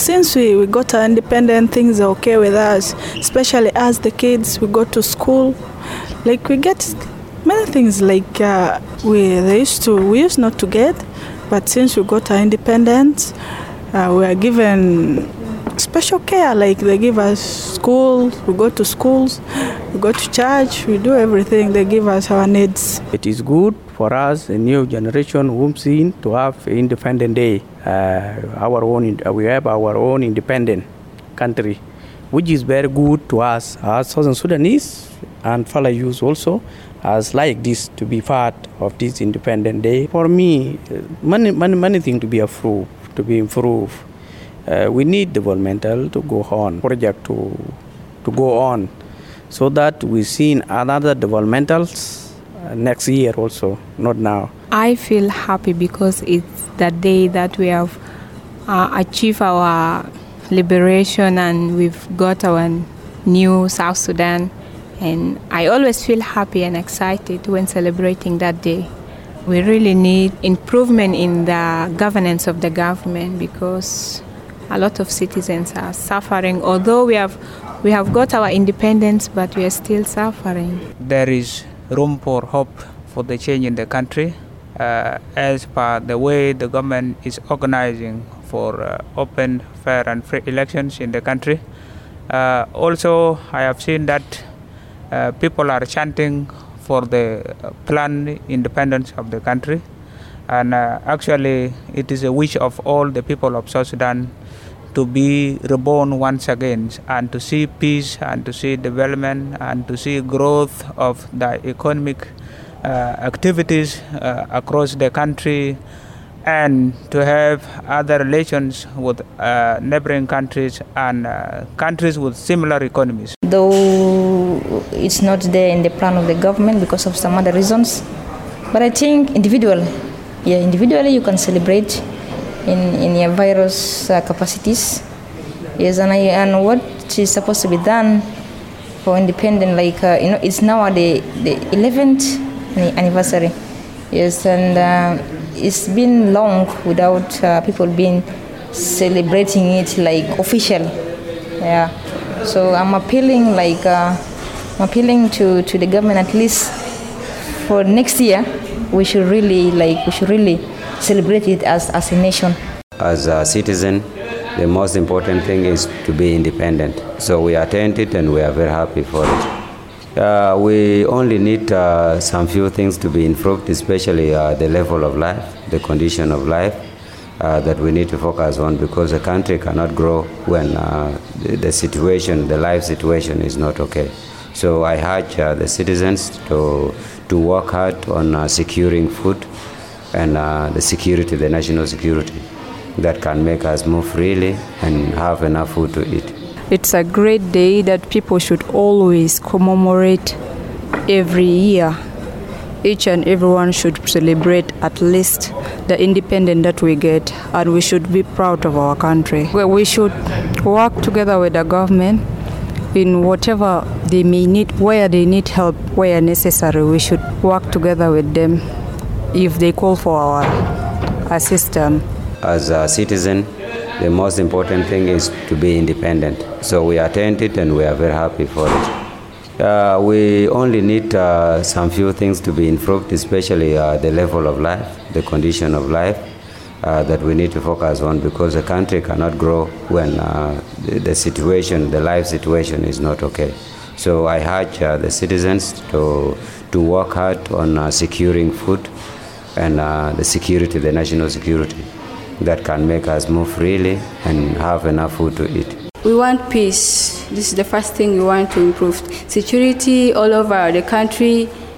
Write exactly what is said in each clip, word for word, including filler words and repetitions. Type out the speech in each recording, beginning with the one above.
since we, we got our independent, things are okay with us, especially as the kids, we go to school. Like we get many things like uh, we they used to we used not to get, but since we got our independence, uh, we are given special care. Like they give us school, we go to schools, we go to church, we do everything. They give us our needs. It is good for us, a new generation, Wumsin, to have independent day. Uh, our own, we have our own independent country, which is very good to us as Southern Sudanese and fellow youth also, as like this to be part of this independent day. For me, many, many, many things to be improved, to be improved. Uh, we need developmental to go on, project to to go on, so that we see another developmentals uh, next year also, not now. I feel happy because it's the day that we have uh, achieved our liberation and we've got our new South Sudan. And I always feel happy and excited when celebrating that day. We really need improvement in the governance of the government because a lot of citizens are suffering. Although we have we have got our independence, but we are still suffering. There is room for hope for the change in the country uh, as per the way the government is organizing for uh, open, fair and free elections in the country. Uh, also, I have seen that uh, people are chanting for the planned independence of the country. And uh, actually, it is a wish of all the people of South Sudan to be reborn once again and to see peace and to see development and to see growth of the economic uh, activities uh, across the country and to have other relations with uh, neighboring countries and uh, countries with similar economies. Though it's not there in the plan of the government because of some other reasons, but I think individual, yeah, individually you can celebrate in, in your various uh, capacities. Yes, and, I, and what is supposed to be done for independent, like, uh, you know, it's now the, the eleventh anniversary. Yes, and uh, it's been long without uh, people being celebrating it like official. Yeah, so I'm appealing, like, uh, I'm appealing to, to the government at least for next year. We should really, like, we should really celebrate it as, as a nation. As a citizen, the most important thing is to be independent. So we attend it and we are very happy for it. Uh, we only need uh, some few things to be improved, especially uh, the level of life, the condition of life uh, that we need to focus on, because the country cannot grow when uh, the, the situation, the life situation is not okay. So I urge uh, the citizens to, to work hard on uh, securing food and uh, the security, the national security, that can make us move freely and have enough food to eat. It's a great day that people should always commemorate every year. Each and everyone should celebrate at least the independence that we get, and we should be proud of our country. Well, we should work together with the government in whatever they may need, where they need help, where necessary. We should work together with them if they call for our assistance. As a citizen, the most important thing is to be independent. So we attend it and we are very happy for it. Uh, we only need uh, some few things to be improved, especially uh, the level of life, the condition of life uh, that we need to focus on, because the country cannot grow when uh, the, the situation, the life situation is not okay. So I urge uh, the citizens to, to work hard on uh, securing food and uh, the security, the national security, that can make us move freely and have enough food to eat. We want peace. This is the first thing we want to improve. Security all over the country,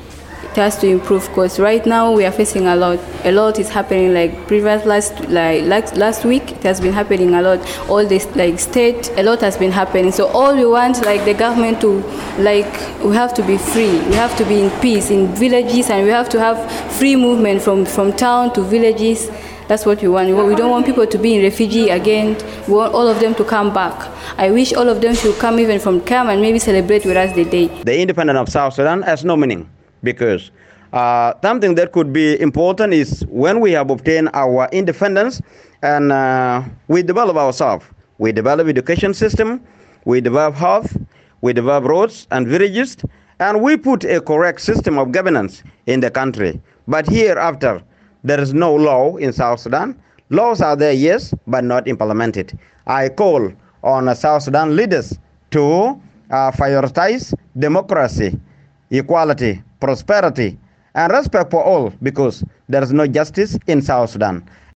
it has to improve, because right now we are facing a lot. A lot is happening, like previous last like, like last week, it has been happening a lot. All this like state, a lot has been happening. So all we want, like the government to, like, we have to be free. We have to be in peace in villages, and we have to have free movement from, from town to villages. That's what we want. We don't want people to be in refugee again. We want all of them to come back. I wish all of them should come even from camp and maybe celebrate with us the day. The independence of South Sudan has no meaning, because uh, something that could be important is when we have obtained our independence and uh, we develop ourselves. We develop education system, we develop health, we develop roads and villages, and we put a correct system of governance in the country. But hereafter, there is no law in South Sudan. Laws are there, yes, but not implemented. I call on uh, South Sudan leaders to uh, prioritize democracy, equality, prosperity, and respect for all, because there is no justice in South Sudan.